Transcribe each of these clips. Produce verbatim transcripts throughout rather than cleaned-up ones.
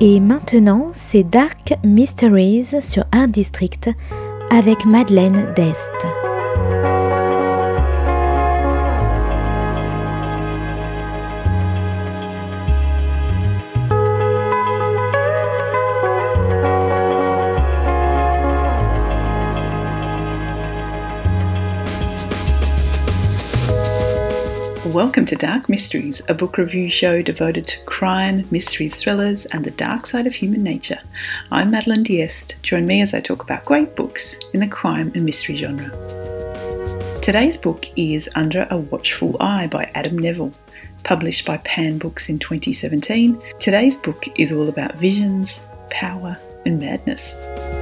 Et maintenant, c'est Dark Mysteries sur Art District avec Madeleine Dest. Welcome to Dark Mysteries, a book review show devoted to crime, mysteries, thrillers, and the dark side of human nature. I'm Madeleine D'Este. Join me as I talk about great books in the crime and mystery genre. Today's book is Under a Watchful Eye by Adam Nevill. Published by Pan Books in twenty seventeen, today's book is all about visions, power, and madness.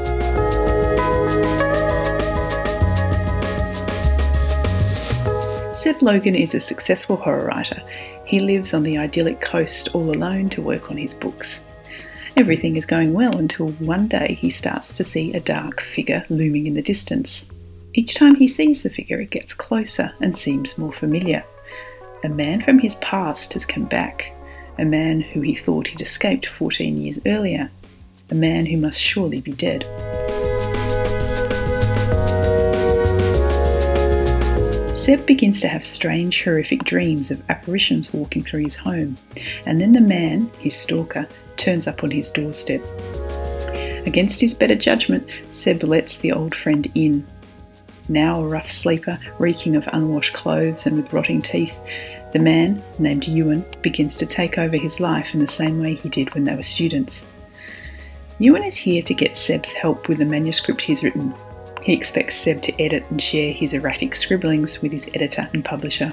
Seb Logan is a successful horror writer. He lives on the idyllic coast all alone to work on his books. Everything is going well until one day he starts to see a dark figure looming in the distance. Each time he sees the figure, it gets closer and seems more familiar. A man from his past has come back. A man who he thought he'd escaped fourteen years earlier. A man who must surely be dead. Seb begins to have strange, horrific dreams of apparitions walking through his home, and then the man, his stalker, turns up on his doorstep. Against his better judgment, Seb lets the old friend in. Now a rough sleeper, reeking of unwashed clothes and with rotting teeth, the man, named Ewan, begins to take over his life in the same way he did when they were students. Ewan is here to get Seb's help with the manuscript he's written. He expects Seb to edit and share his erratic scribblings with his editor and publisher.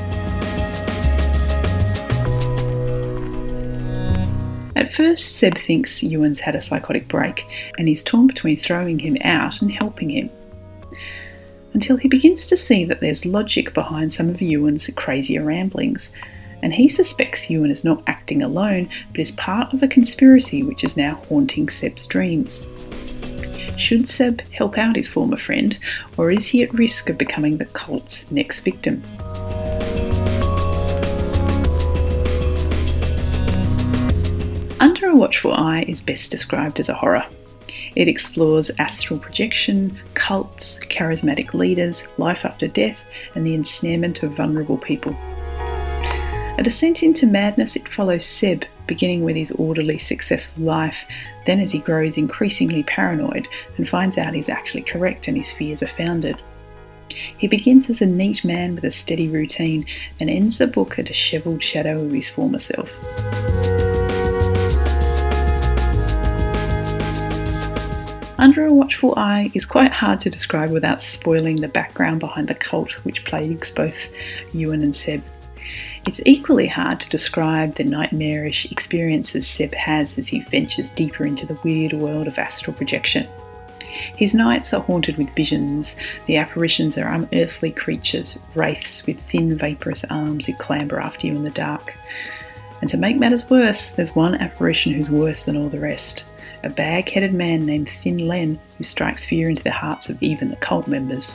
At first, Seb thinks Ewan's had a psychotic break, and he's torn between throwing him out and helping him. Until he begins to see that there's logic behind some of Ewan's crazier ramblings, and he suspects Ewan is not acting alone, but is part of a conspiracy which is now haunting Seb's dreams. Should Seb help out his former friend, or is he at risk of becoming the cult's next victim? Under a Watchful Eye is best described as a horror. It explores astral projection, cults, charismatic leaders, life after death, and the ensnarement of vulnerable people. A descent into madness, it follows Seb, beginning with his orderly, successful life, then as he grows increasingly paranoid and finds out he's actually correct and his fears are founded. He begins as a neat man with a steady routine and ends the book a dishevelled shadow of his former self. Under a Watchful Eye is quite hard to describe without spoiling the background behind the cult which plagues both Ewan and Seb. It's equally hard to describe the nightmarish experiences Seb has as he ventures deeper into the weird world of astral projection. His nights are haunted with visions. The apparitions are unearthly creatures, wraiths with thin vaporous arms who clamber after you in the dark. And to make matters worse, there's one apparition who's worse than all the rest. A bag-headed man named Thin Len who strikes fear into the hearts of even the cult members.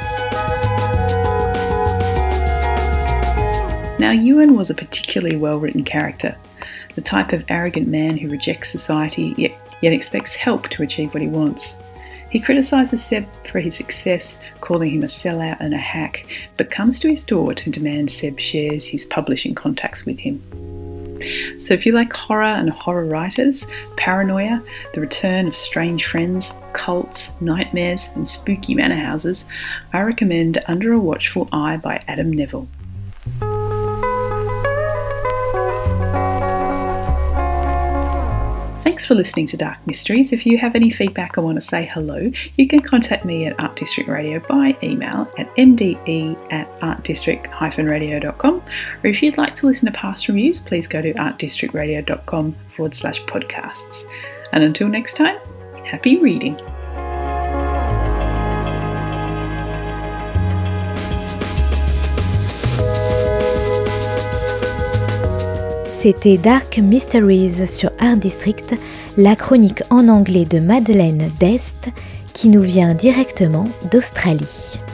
Now, Ewan was a particularly well-written character, the type of arrogant man who rejects society yet, yet expects help to achieve what he wants. He criticises Seb for his success, calling him a sellout and a hack, but comes to his door to demand Seb shares his publishing contacts with him. So if you like horror and horror writers, paranoia, the return of strange friends, cults, nightmares, and spooky manor houses, I recommend Under a Watchful Eye by Adam Nevill. Thanks for listening to Dark Mysteries. If you have any feedback or want to say hello, you can contact me at Art District Radio by email at m d e at art district dash radio dot com, or if you'd like to listen to past reviews, please go to artdistrictradio.com forward slash podcasts. And until next time, happy reading. C'était Dark Mysteries sur Art District, la chronique en anglais de Madeleine Dest qui nous vient directement d'Australie.